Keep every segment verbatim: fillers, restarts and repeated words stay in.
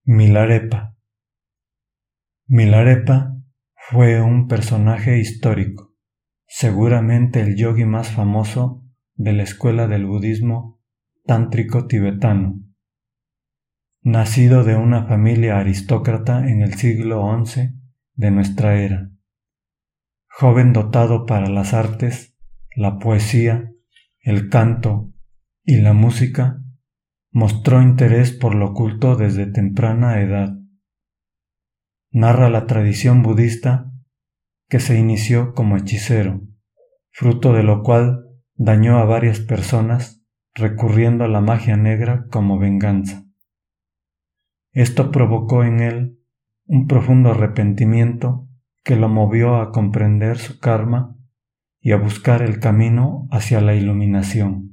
Milarepa. Milarepa fue un personaje histórico, seguramente el yogi más famoso de la escuela del budismo tántrico tibetano. Nacido de una familia aristócrata en el siglo once de nuestra era. Joven dotado para las artes, la poesía, el canto y la música, mostró interés por lo oculto desde temprana edad. Narra la tradición budista que se inició como hechicero, fruto de lo cual dañó a varias personas recurriendo a la magia negra como venganza. Esto provocó en él un profundo arrepentimiento que lo movió a comprender su karma y a buscar el camino hacia la iluminación.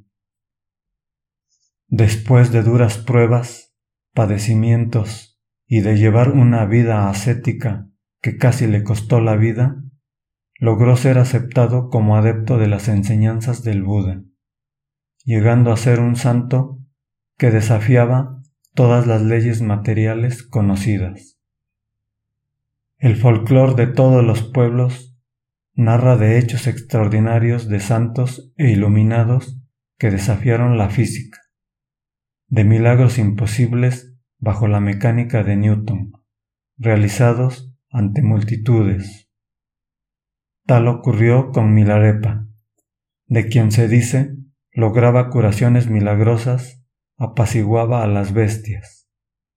Después de duras pruebas, padecimientos y de llevar una vida ascética que casi le costó la vida, logró ser aceptado como adepto de las enseñanzas del Buda, llegando a ser un santo que desafiaba todas las leyes materiales conocidas. El folclore de todos los pueblos narra de hechos extraordinarios de santos e iluminados que desafiaron la física, de milagros imposibles bajo la mecánica de Newton, realizados ante multitudes. Tal ocurrió con Milarepa, de quien se dice lograba curaciones milagrosas, apaciguaba a las bestias.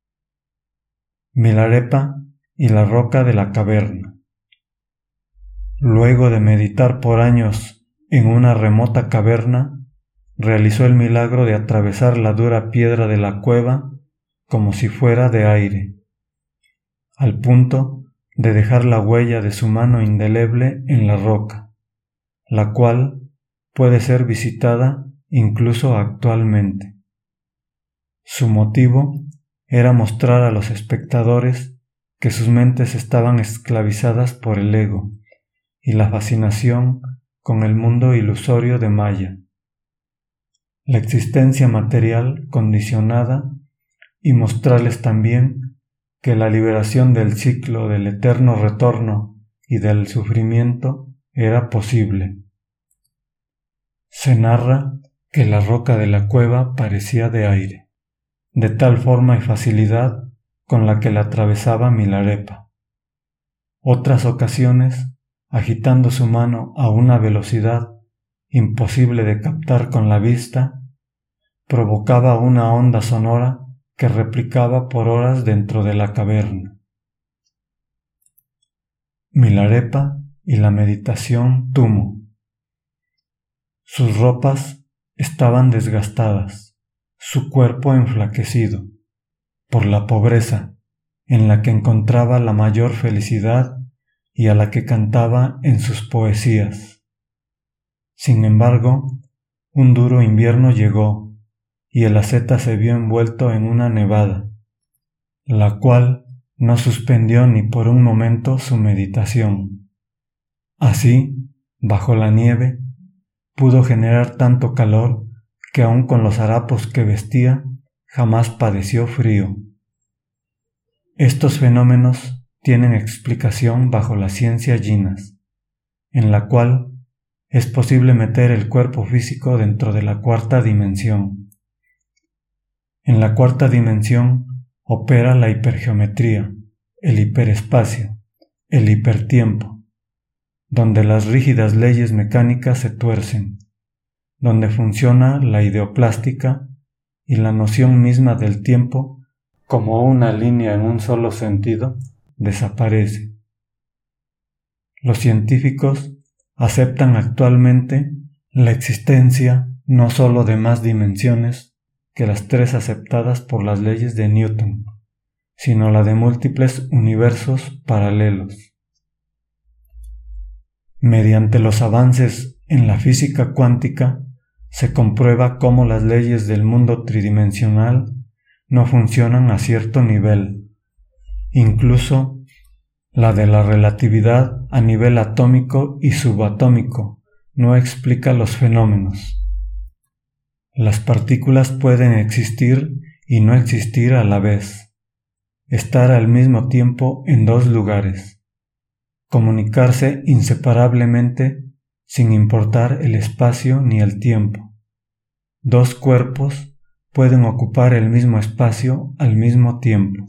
Milarepa y la roca de la caverna. Luego de meditar por años en una remota caverna, realizó el milagro de atravesar la dura piedra de la cueva como si fuera de aire, al punto de dejar la huella de su mano indeleble en la roca, la cual puede ser visitada incluso actualmente. Su motivo era mostrar a los espectadores que sus mentes estaban esclavizadas por el ego y la fascinación con el mundo ilusorio de Maya, la existencia material condicionada, y mostrarles también que la liberación del ciclo del eterno retorno y del sufrimiento era posible. Se narra que la roca de la cueva parecía de aire, de tal forma y facilidad con la que la atravesaba Milarepa. Otras ocasiones, agitando su mano a una velocidad imposible de captar con la vista, provocaba una onda sonora que replicaba por horas dentro de la caverna. Milarepa y la meditación Tumo. Sus ropas estaban desgastadas, su cuerpo enflaquecido, por la pobreza en la que encontraba la mayor felicidad y a la que cantaba en sus poesías. Sin embargo, un duro invierno llegó y el asceta se vio envuelto en una nevada, la cual no suspendió ni por un momento su meditación. Así, bajo la nieve, pudo generar tanto calor que aun con los harapos que vestía, jamás padeció frío. Estos fenómenos tienen explicación bajo la ciencia Jinas, en la cual es posible meter el cuerpo físico dentro de la cuarta dimensión. En la cuarta dimensión opera la hipergeometría, el hiperespacio, el hipertiempo, donde las rígidas leyes mecánicas se tuercen, donde funciona la ideoplástica y la noción misma del tiempo como una línea en un solo sentido desaparece. Los científicos aceptan actualmente la existencia no sólo de más dimensiones que las tres aceptadas por las leyes de Newton, sino la de múltiples universos paralelos. Mediante los avances en la física cuántica se comprueba cómo las leyes del mundo tridimensional no funcionan a cierto nivel. Incluso la de la relatividad a nivel atómico y subatómico no explica los fenómenos. Las partículas pueden existir y no existir a la vez. estar al mismo tiempo en dos lugares, comunicarse inseparablemente sin importar el espacio ni el tiempo. Dos cuerpos pueden ocupar el mismo espacio al mismo tiempo.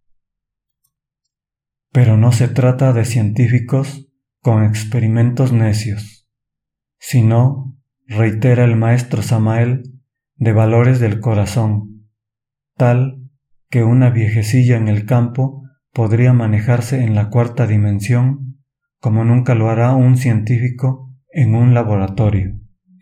Pero no se trata de científicos con experimentos necios, sino, reitera el maestro Samael, de valores del corazón, tal que una viejecilla en el campo podría manejarse en la cuarta dimensión como nunca lo hará un científico en un laboratorio.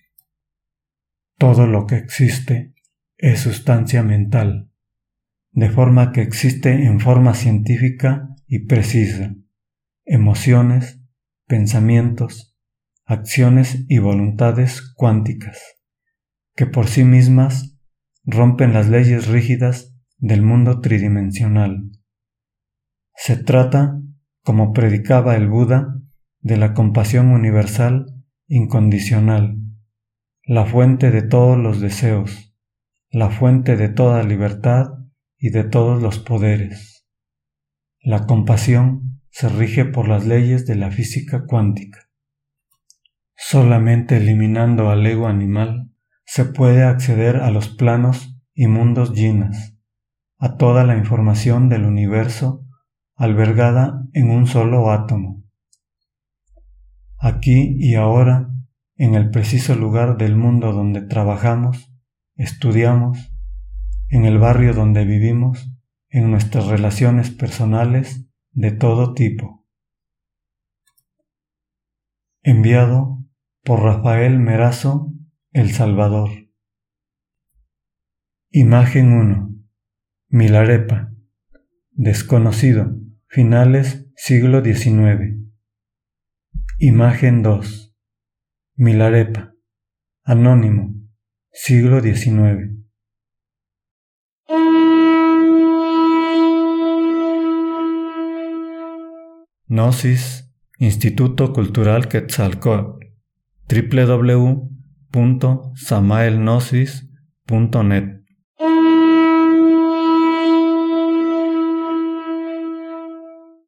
Todo lo que existe es sustancia mental, de forma que existe en forma científica y precisa, emociones, pensamientos, acciones y voluntades cuánticas, que por sí mismas rompen las leyes rígidas del mundo tridimensional. Se trata, como predicaba el Buda, de la compasión universal incondicional, la fuente de todos los deseos, la fuente de toda libertad y de todos los poderes. La compasión se rige por las leyes de la física cuántica. Solamente eliminando al ego animal se puede acceder a los planos y mundos yinas, a toda la información del universo albergada en un solo átomo. Aquí y ahora, en el preciso lugar del mundo donde trabajamos, estudiamos, en el barrio donde vivimos, en nuestras relaciones personales de todo tipo. Enviado por Rafael Merazo, El Salvador. Imagen uno. Milarepa. Desconocido. Finales siglo diecinueve. Imagen dos. Milarepa. Anónimo. Siglo diecinueve. Gnosis, Instituto Cultural Quetzalcóatl. doble u doble u doble u punto samael gnosis punto net